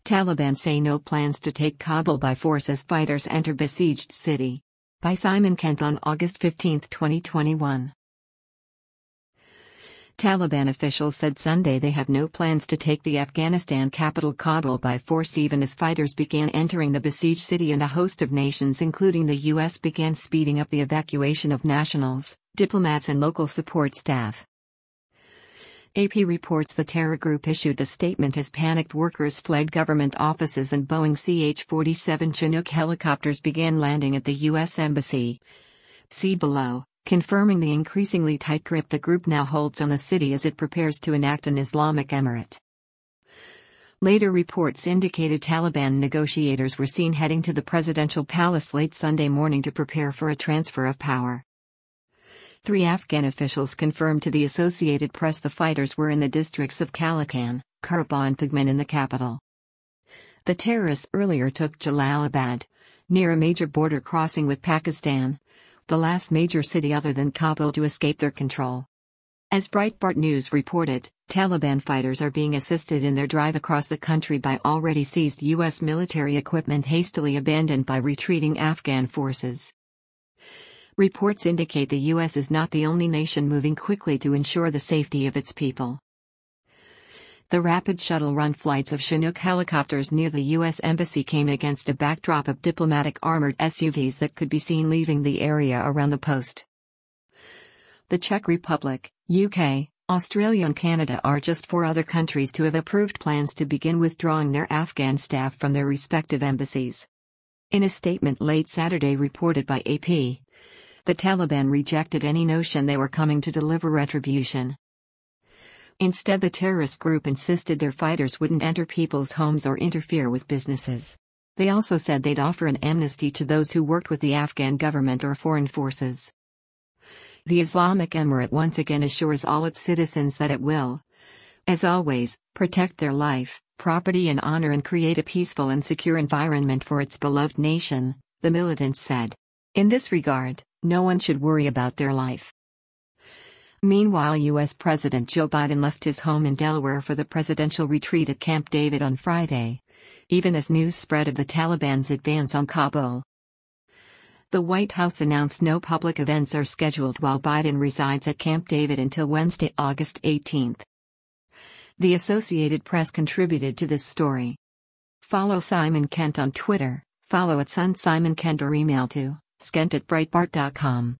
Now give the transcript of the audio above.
Taliban say no plans to take Kabul by force as fighters enter besieged city. By Simon Kent on August 15, 2021. Taliban officials said Sunday they have no plans to take the Afghanistan capital Kabul by force even as fighters began entering the besieged city, and a host of nations including the U.S. began speeding up the evacuation of nationals, diplomats and local support staff. AP reports the terror group issued a statement as panicked workers fled government offices and Boeing CH-47 Chinook helicopters began landing at the U.S. Embassy. See below, confirming the increasingly tight grip the group now holds on the city as it prepares to enact an Islamic emirate. Later reports indicated Taliban negotiators were seen heading to the presidential palace late Sunday morning to prepare for a transfer of power. 3 Afghan officials confirmed to the Associated Press the fighters were in the districts of Kalakan, Kurba and Pigman in the capital. The terrorists earlier took Jalalabad, near a major border crossing with Pakistan, the last major city other than Kabul to escape their control. As Breitbart News reported, Taliban fighters are being assisted in their drive across the country by already seized U.S. military equipment hastily abandoned by retreating Afghan forces. Reports indicate the U.S. is not the only nation moving quickly to ensure the safety of its people. The rapid shuttle-run flights of Chinook helicopters near the U.S. Embassy came against a backdrop of diplomatic armored SUVs that could be seen leaving the area around the post. The Czech Republic, UK, Australia and Canada are just 4 other countries to have approved plans to begin withdrawing their Afghan staff from their respective embassies. In a statement late Saturday reported by AP, the Taliban rejected any notion they were coming to deliver retribution. Instead, the terrorist group insisted their fighters wouldn't enter people's homes or interfere with businesses. They also said they'd offer an amnesty to those who worked with the Afghan government or foreign forces. The Islamic Emirate once again assures all its citizens that it will, as always, protect their life, property and honor and create a peaceful and secure environment for its beloved nation, the militants said. In this regard, no one should worry about their life. Meanwhile, U.S. President Joe Biden left his home in Delaware for the presidential retreat at Camp David on Friday, even as news spread of the Taliban's advance on Kabul. The White House announced no public events are scheduled while Biden resides at Camp David until Wednesday, August 18. The Associated Press contributed to this story. Follow Simon Kent on Twitter, follow @SunSimonKent or email to skent@breitbart.com.